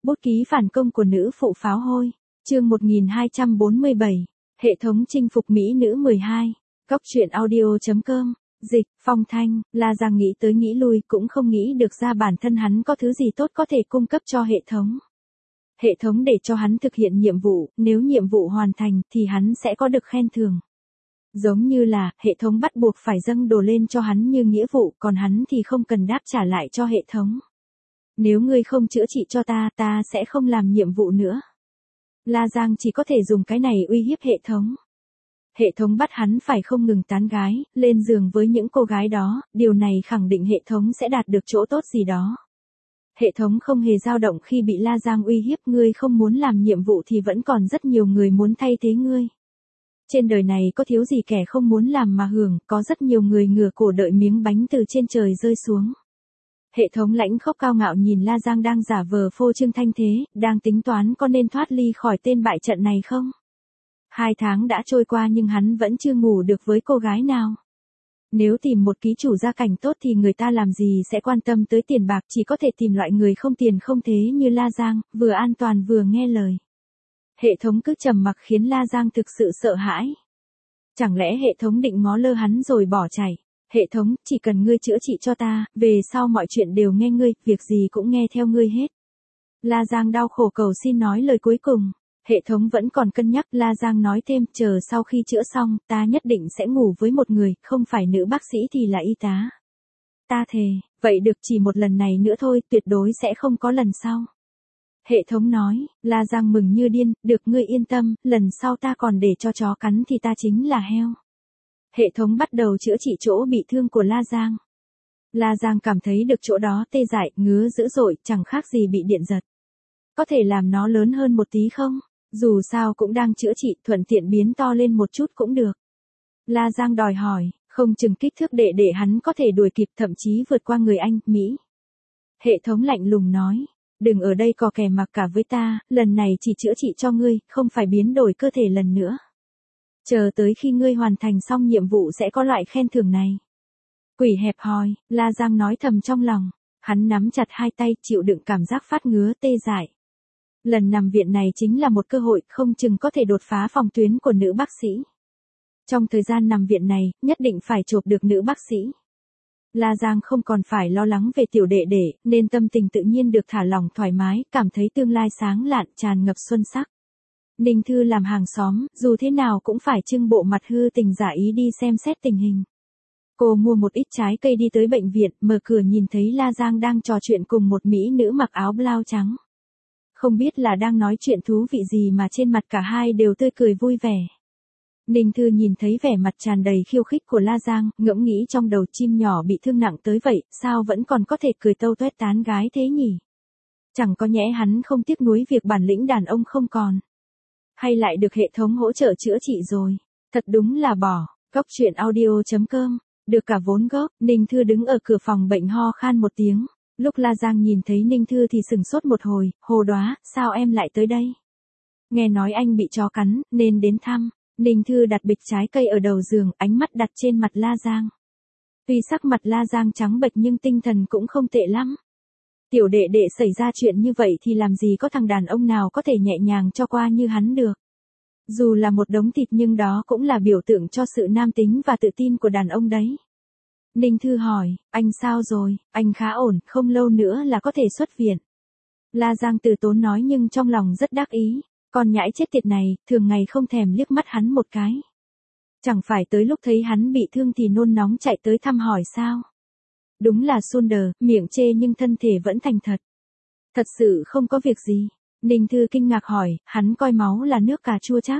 Bút ký phản công của nữ phụ pháo hôi. Chương 1247. Hệ thống chinh phục mỹ nữ 12. Góc truyện audio.com. Dịch, Phong Thanh, La Giang nghĩ tới nghĩ lui cũng không nghĩ được ra bản thân hắn có thứ gì tốt có thể cung cấp cho hệ thống. Hệ thống để cho hắn thực hiện nhiệm vụ, nếu nhiệm vụ hoàn thành thì hắn sẽ có được khen thưởng. Giống như là, hệ thống bắt buộc phải dâng đồ lên cho hắn như nghĩa vụ, còn hắn thì không cần đáp trả lại cho hệ thống. Nếu ngươi không chữa trị cho ta sẽ không làm nhiệm vụ nữa. La Giang chỉ có thể dùng cái này uy hiếp hệ thống. Hệ thống bắt hắn phải không ngừng tán gái, lên giường với những cô gái đó, điều này khẳng định hệ thống sẽ đạt được chỗ tốt gì đó. Hệ thống không hề dao động khi bị La Giang uy hiếp, ngươi không muốn làm nhiệm vụ thì vẫn còn rất nhiều người muốn thay thế ngươi. Trên đời này có thiếu gì kẻ không muốn làm mà hưởng, có rất nhiều người ngửa cổ đợi miếng bánh từ trên trời rơi xuống. Hệ thống lãnh khốc cao ngạo nhìn La Giang đang giả vờ phô trương thanh thế, đang tính toán có nên thoát ly khỏi tên bại trận này không? 2 tháng đã trôi qua nhưng hắn vẫn chưa ngủ được với cô gái nào. Nếu tìm một ký chủ gia cảnh tốt thì người ta làm gì sẽ quan tâm tới tiền bạc, chỉ có thể tìm loại người không tiền không thế như La Giang, vừa an toàn vừa nghe lời. Hệ thống cứ trầm mặc khiến La Giang thực sự sợ hãi. Chẳng lẽ hệ thống định ngó lơ hắn rồi bỏ chạy? Hệ thống, chỉ cần ngươi chữa trị cho ta, về sau mọi chuyện đều nghe ngươi, việc gì cũng nghe theo ngươi hết. La Giang đau khổ cầu xin nói lời cuối cùng. Hệ thống vẫn còn cân nhắc, La Giang nói thêm, chờ sau khi chữa xong, ta nhất định sẽ ngủ với một người, không phải nữ bác sĩ thì là y tá. Ta thề, vậy được, chỉ một lần này nữa thôi, tuyệt đối sẽ không có lần sau. Hệ thống nói, La Giang mừng như điên, được, ngươi yên tâm, lần sau ta còn để cho chó cắn thì ta chính là heo. Hệ thống bắt đầu chữa trị chỗ bị thương của La Giang. La Giang cảm thấy được chỗ đó tê dại, ngứa dữ dội, chẳng khác gì bị điện giật. Có thể làm nó lớn hơn một tí không? Dù sao cũng đang chữa trị, thuận tiện biến to lên một chút cũng được. La Giang đòi hỏi, không chừng kích thước để hắn có thể đuổi kịp, thậm chí vượt qua người Anh, Mỹ. Hệ thống lạnh lùng nói, đừng ở đây cò kè mặc cả với ta, lần này chỉ chữa trị cho ngươi, không phải biến đổi cơ thể lần nữa. Chờ tới khi ngươi hoàn thành xong nhiệm vụ sẽ có loại khen thưởng này. Quỷ hẹp hòi, La Giang nói thầm trong lòng. Hắn nắm chặt 2 tay, chịu đựng cảm giác phát ngứa tê dại. Lần nằm viện này chính là một cơ hội, không chừng có thể đột phá phòng tuyến của nữ bác sĩ. Trong thời gian nằm viện này, nhất định phải chộp được nữ bác sĩ. La Giang không còn phải lo lắng về tiểu đệ đệ, nên tâm tình tự nhiên được thả lỏng thoải mái, cảm thấy tương lai sáng lạn, tràn ngập xuân sắc. Ninh Thư làm hàng xóm, dù thế nào cũng phải trưng bộ mặt hư tình giả ý đi xem xét tình hình. Cô mua một ít trái cây đi tới bệnh viện, mở cửa nhìn thấy La Giang đang trò chuyện cùng một mỹ nữ mặc áo blau trắng. Không biết là đang nói chuyện thú vị gì mà trên mặt cả hai đều tươi cười vui vẻ. Ninh Thư nhìn thấy vẻ mặt tràn đầy khiêu khích của La Giang, ngẫm nghĩ trong đầu, chim nhỏ bị thương nặng tới vậy, sao vẫn còn có thể cười tâu tuét tán gái thế nhỉ? Chẳng có nhẽ hắn không tiếc nuối việc bản lĩnh đàn ông không còn. Hay lại được hệ thống hỗ trợ chữa trị rồi. Thật đúng là bỏ. Góc truyện audio.com. Được cả vốn gốc, Ninh Thư đứng ở cửa phòng bệnh ho khan một tiếng. Lúc La Giang nhìn thấy Ninh Thư thì sừng sốt một hồi, hồ đoá, sao em lại tới đây? Nghe nói anh bị chó cắn, nên đến thăm. Ninh Thư đặt bịch trái cây ở đầu giường, ánh mắt đặt trên mặt La Giang. Tuy sắc mặt La Giang trắng bệch nhưng tinh thần cũng không tệ lắm. Tiểu đệ đệ xảy ra chuyện như vậy thì làm gì có thằng đàn ông nào có thể nhẹ nhàng cho qua như hắn được. Dù là một đống thịt nhưng đó cũng là biểu tượng cho sự nam tính và tự tin của đàn ông đấy. Ninh Thư hỏi, anh sao rồi, anh khá ổn, không lâu nữa là có thể xuất viện. La Giang từ tốn nói nhưng trong lòng rất đắc ý, con nhãi chết tiệt này, thường ngày không thèm liếc mắt hắn một cái. Chẳng phải tới lúc thấy hắn bị thương thì nôn nóng chạy tới thăm hỏi sao? Đúng là Sunder, miệng chê nhưng thân thể vẫn thành thật. Thật sự không có việc gì. Ninh Thư kinh ngạc hỏi, hắn coi máu là nước cà chua chắc.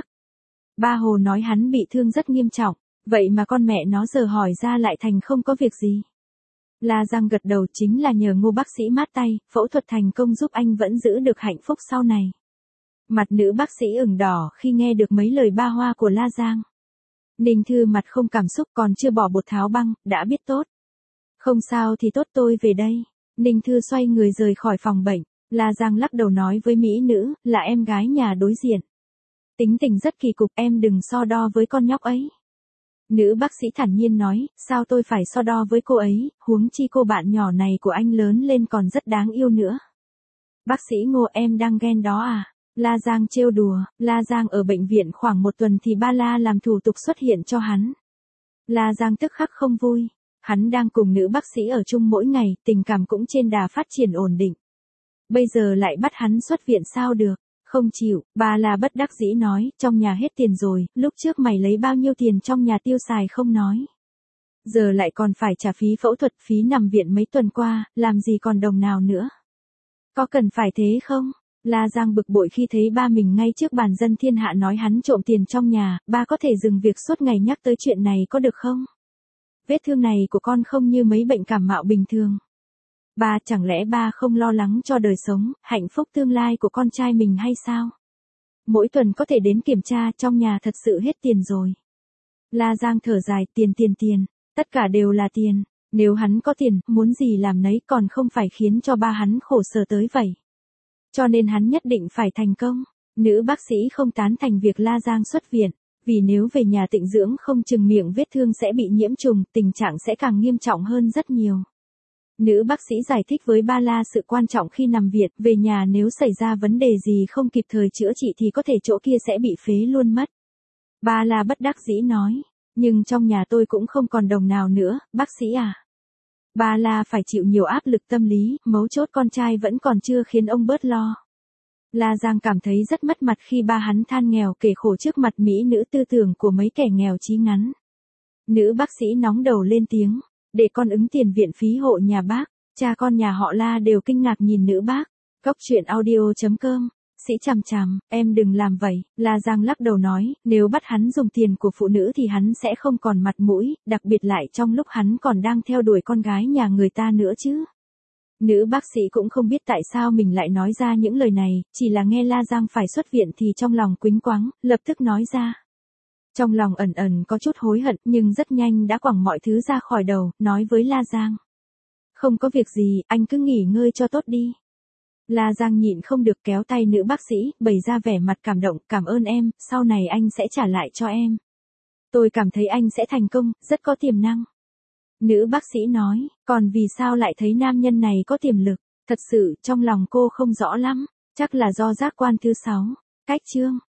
Ba Hồ nói hắn bị thương rất nghiêm trọng, vậy mà con mẹ nó giờ hỏi ra lại thành không có việc gì. La Giang gật đầu, chính là nhờ Ngô bác sĩ mát tay, phẫu thuật thành công giúp anh vẫn giữ được hạnh phúc sau này. Mặt nữ bác sĩ ửng đỏ khi nghe được mấy lời ba hoa của La Giang. Ninh Thư mặt không cảm xúc, còn chưa bỏ bột tháo băng, đã biết tốt. Không sao thì tốt, tôi về đây. Ninh Thư xoay người rời khỏi phòng bệnh. La Giang lắc đầu nói với mỹ nữ, là em gái nhà đối diện. Tính tình rất kỳ cục, em đừng so đo với con nhóc ấy. Nữ bác sĩ thản nhiên nói, sao tôi phải so đo với cô ấy, huống chi cô bạn nhỏ này của anh lớn lên còn rất đáng yêu nữa. Bác sĩ Ngô, em đang ghen đó à? La Giang trêu đùa. La Giang ở bệnh viện khoảng 1 tuần thì ba La làm thủ tục xuất hiện cho hắn. La Giang tức khắc không vui. Hắn đang cùng nữ bác sĩ ở chung mỗi ngày, tình cảm cũng trên đà phát triển ổn định. Bây giờ lại bắt hắn xuất viện sao được? Không chịu, ba La bất đắc dĩ nói, trong nhà hết tiền rồi, lúc trước mày lấy bao nhiêu tiền trong nhà tiêu xài không nói. Giờ lại còn phải trả phí phẫu thuật, phí nằm viện mấy tuần qua, làm gì còn đồng nào nữa. Có cần phải thế không? La Giang bực bội khi thấy ba mình ngay trước bàn dân thiên hạ nói hắn trộm tiền trong nhà, ba có thể dừng việc suốt ngày nhắc tới chuyện này có được không? Vết thương này của con không như mấy bệnh cảm mạo bình thường. Ba, chẳng lẽ ba không lo lắng cho đời sống, hạnh phúc tương lai của con trai mình hay sao? Mỗi tuần có thể đến kiểm tra, trong nhà thật sự hết tiền rồi. La Giang thở dài, tiền, tất cả đều là tiền. Nếu hắn có tiền, muốn gì làm nấy, còn không phải khiến cho ba hắn khổ sở tới vậy. Cho nên hắn nhất định phải thành công. Nữ bác sĩ không tán thành việc La Giang xuất viện, vì nếu về nhà tịnh dưỡng không chừng miệng vết thương sẽ bị nhiễm trùng, tình trạng sẽ càng nghiêm trọng hơn rất nhiều. Nữ bác sĩ giải thích với ba La sự quan trọng khi nằm viện, về nhà nếu xảy ra vấn đề gì không kịp thời chữa trị thì có thể chỗ kia sẽ bị phế luôn mất. Ba La bất đắc dĩ nói, nhưng trong nhà tôi cũng không còn đồng nào nữa, bác sĩ à. Ba La phải chịu nhiều áp lực tâm lý, mấu chốt con trai vẫn còn chưa khiến ông bớt lo. La Giang cảm thấy rất mất mặt khi ba hắn than nghèo kể khổ trước mặt mỹ nữ tư tưởng của mấy kẻ nghèo chí ngắn. Nữ bác sĩ nóng đầu lên tiếng, để con ứng tiền viện phí hộ nhà bác. Cha con nhà họ La đều kinh ngạc nhìn nữ bác. Cóc truyện audio.com. Sĩ chằm, em đừng làm vậy. La Giang lắc đầu nói, nếu bắt hắn dùng tiền của phụ nữ thì hắn sẽ không còn mặt mũi, đặc biệt lại trong lúc hắn còn đang theo đuổi con gái nhà người ta nữa chứ. Nữ bác sĩ cũng không biết tại sao mình lại nói ra những lời này, chỉ là nghe La Giang phải xuất viện thì trong lòng quĩnh quáng, lập tức nói ra. Trong lòng ẩn ẩn có chút hối hận nhưng rất nhanh đã quẳng mọi thứ ra khỏi đầu, nói với La Giang. Không có việc gì, anh cứ nghỉ ngơi cho tốt đi. La Giang nhịn không được kéo tay nữ bác sĩ, bày ra vẻ mặt cảm động, cảm ơn em, sau này anh sẽ trả lại cho em. Tôi cảm thấy anh sẽ thành công, rất có tiềm năng. Nữ bác sĩ nói, còn vì sao lại thấy nam nhân này có tiềm lực, thật sự trong lòng cô không rõ lắm, chắc là do giác quan thứ 6. Cách chương.